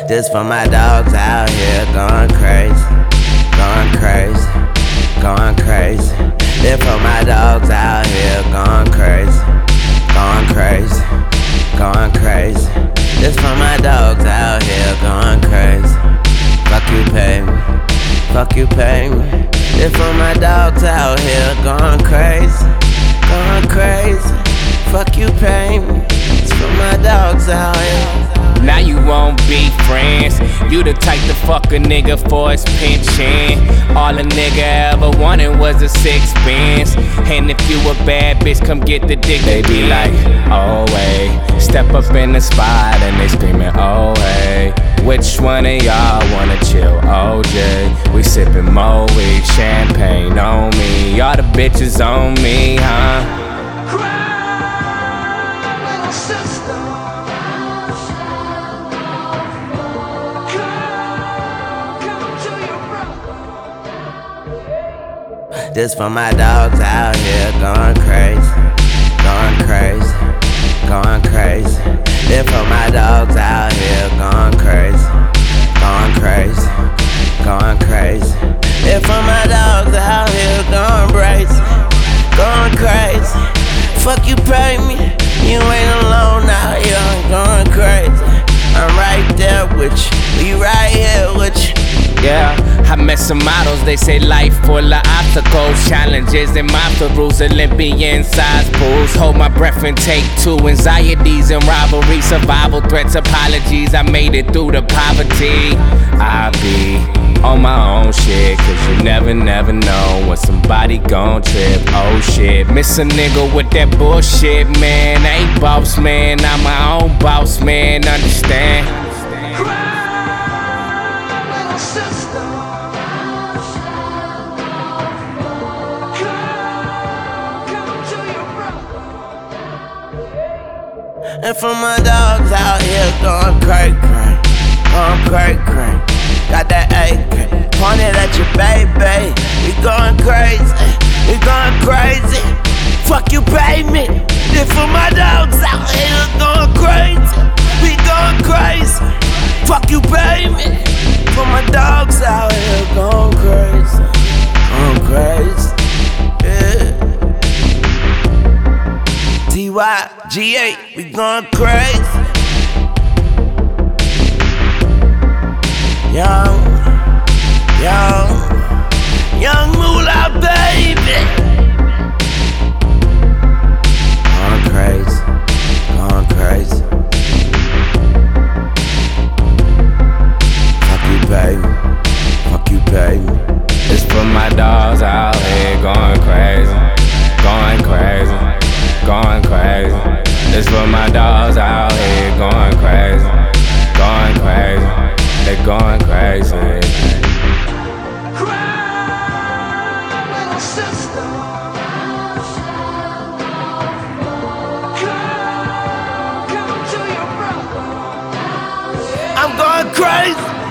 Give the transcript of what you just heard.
This for my dogs out here going crazy, going crazy, going crazy. This for my dogs out here going crazy, going crazy, going crazy. This for my dogs out here going crazy. Fuck you, pay me. Fuck you, pay me. This for my dogs out here going crazy, going crazy. Fuck you, pay me. It's for my dogs out here. Now you won't be friends. You the type to fuck a nigga for his pension. All a nigga ever wanted was a sixpence. And if you a bad bitch, come get the dick. They be like, oh hey. Step up in the spot and they screaming, oh hey. Which one of y'all wanna chill? OJ. We sippin' Moe, champagne on me. All the bitches on me, huh? This for my dogs out here going crazy, going crazy, going crazy. This for my dogs out here going crazy, going crazy, going crazy. This for my dogs out here going crazy, going crazy. Fuck you, pay me. You ain't alone out here, I'm going crazy. I'm right there with you, we right here with you. Yeah, I met some models, they say life full of obstacles, challenges and monsters, Olympian size pools. Hold my breath and take two, anxieties and rivalry, survival threats, apologies. I made it through the poverty. I be on my own shit, cause you never know when somebody gon' trip. Oh shit, miss a nigga with that bullshit, man. I ain't boss man, I'm my own boss man, understand? And for my dogs out here going cray cray, going cray cray. Got that AK pointed at your baby. We going crazy, we going crazy. Fuck you, pay me. This for my dogs out here going crazy. We going crazy. Fuck you, pay me. For my dogs out here going crazy, going crazy. Yeah. TYGA, we going crazy. Young moolah, baby. Going crazy, going crazy. Fuck you, baby. Fuck you, baby. It's for my dogs out here going crazy, going crazy, going crazy. It's for my dogs out here going crazy, going crazy. They're going crazy. I'm going crazy.